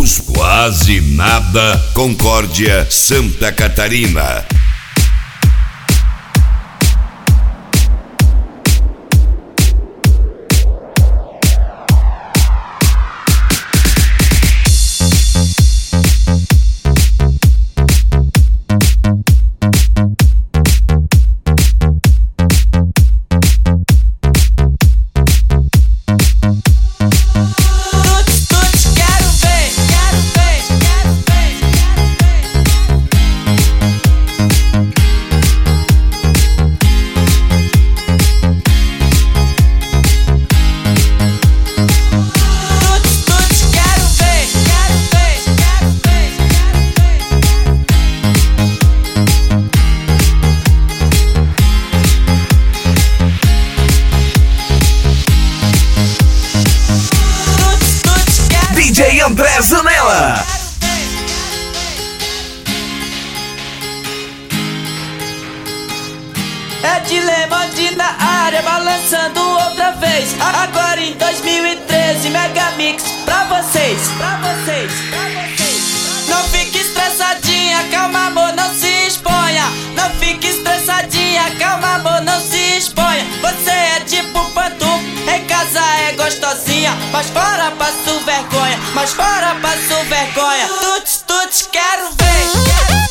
Os Quase Nada, Concórdia, Santa Catarina. DJ André Zanella. É Dilemande na área, balançando outra vez. Agora em 2013, Mega Mix pra vocês. Não fique estressadinha, calma amor, não se exponha. Não fique estressadinha, calma amor, não se exponha. Você é tipo pantufa, em casa é gostosinha, mas fora passo vergonha, mas fora passo vergonha. Tuts, tuts, quero ver.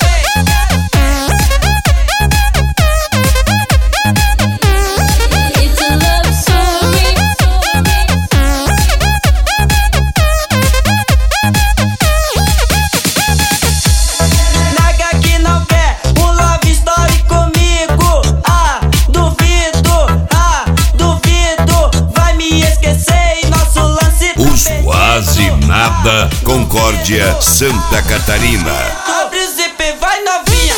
Quase Nada, Concórdia, Santa Catarina. Abre o zip, vai novinha.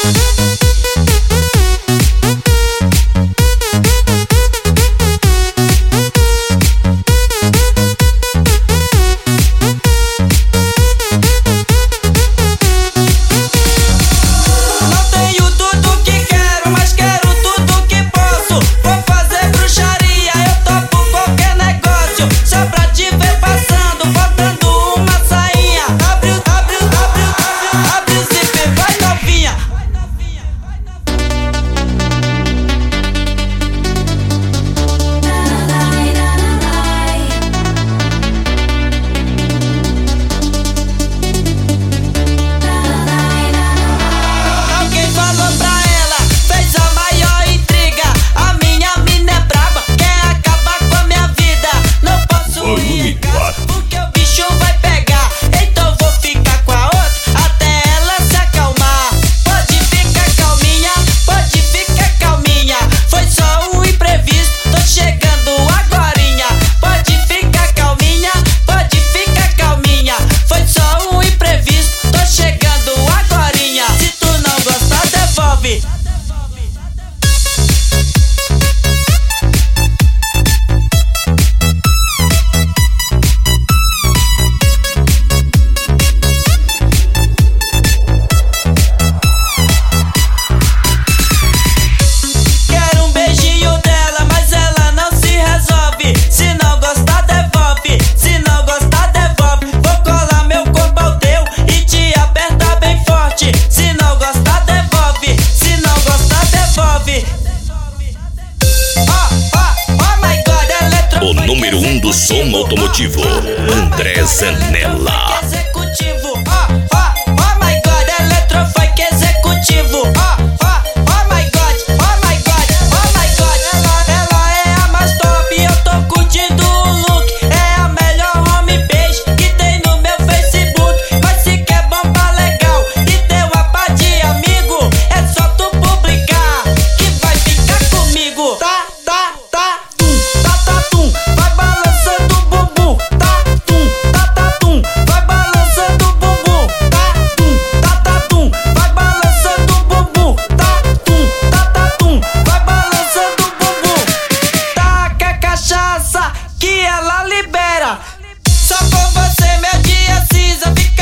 Não tenho tudo que quero, mas quero tudo que posso. Vou fazer bruxaria, eu topo qualquer negócio. Só pra te ver passando, botando uma sainha. Abre o zip, vai novinha. Alguém falou pra ela, fez a maior intriga. A minha mina é braba, quer acabar com a minha vida. Não posso ir em casa, porque o bicho vai pegar. Então vou ficar com a outra até ela se acalmar. Pode ficar calminha, pode ficar calminha. Foi só um imprevisto, tô chegando agorinha. Pode ficar calminha, pode ficar calminha. Foi só um imprevisto, tô chegando agorinha. Se tu não gostar, devolve. Quero um beijinho dela, mas ela não se resolve. Se não gostar, devolve. Se não gostar, devolve. Vou colar meu corpo ao teu e te apertar bem forte. Se não gostar, devolve. Se não gostar, devolve. Oh my God, eletro. O número 1 do som automotivo, André Zanella. Executivo. Oh my God, eletrofunk executivo. Oh my God, oh my God, oh my God. Ela é a mais top, eu tô curtindo o look. É a melhor homepage que tem no meu Facebook. Mas se quer bomba legal e ter uma pá de amigo, é só tu publicar que vai ficar comigo. Tá, tum, vai balançando o bumbum. Tá, tum, vai balançando o bumbum. Tá, tum, vai balançando o bumbum. Tá, tum, vai balançando o bumbum. Taca a cachaça que ela libera. Só com você meu dia cinza fica